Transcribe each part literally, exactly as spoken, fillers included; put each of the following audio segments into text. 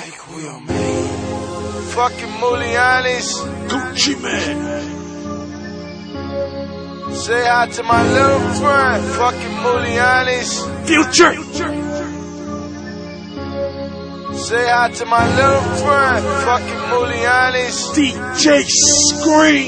Like Will May, fucking Mulianis, Gucci Man. Say hi to my little friend, fucking Mulianis. Future. Say hi to my little friend, fucking Mulianis. D J Scream.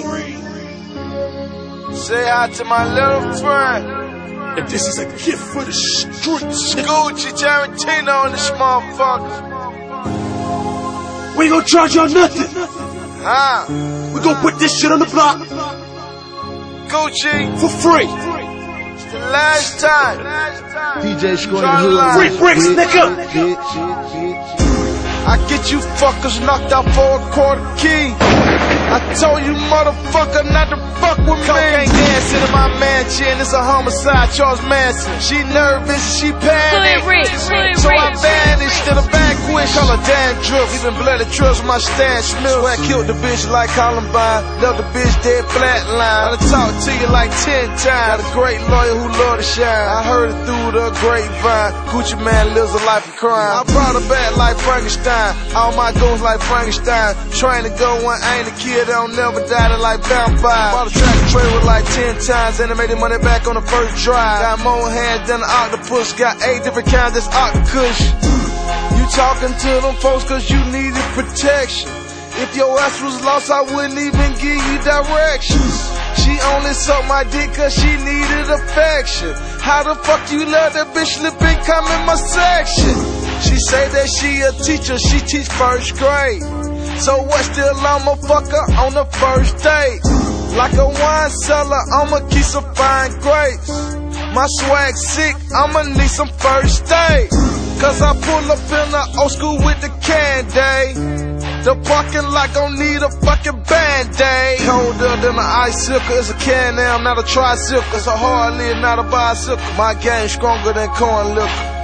Say hi to my little friend. And this is a gift for the streets. Gucci Tarantino and this motherfucker. We ain't gonna charge y'all nothing. Huh? We gonna put this shit on the block Gucci for free. It's the last time. D J Scream the hood. Free bricks, nigga. I get you fuckers knocked out for a quarter key. I told you motherfucker not to fuck with me. Cocaine dancing in my mansion, it's a homicide, Charles Manson. She nervous, she panicked, so I vanished to the vanquish. Call her dandruff, even bloody trips with my Stan Smith. Swear I killed the bitch like Columbine, left the bitch dead flatline. I done talked to you like ten times. Got a great lawyer who love to shine. I heard it through the grapevine. Gucci Man lives a life of crime. I brought her back like Frankenstein. All my goons like Frankenstein. Train to go when I ain't a kid, they don't never die, they like vampires. Bought a tractor trailer like ten times, and I made the money back on the first drive. Got more hands than an octopus, got eight different kinds, that's octopus. You talking to them folks cause you needed protection. If your ass was lost, I wouldn't even give you directions. She only sucked my dick cause she needed affection. How the fuck you let that bitch slip and come in my section? She say that she a teacher, she teach first grade. So what, still I'ma fuck her on the first date. Like a wine cellar, I'ma keep some fine grapes. My swag sick, I'ma need some first aid. Cause I pull up in the old school with the candy. The parking lot gon' need a fucking band-aid. Colder than an icicle, it's a can now, I'm not a tricycle. It's a hard lid, not a bicycle. My game stronger than corn liquor.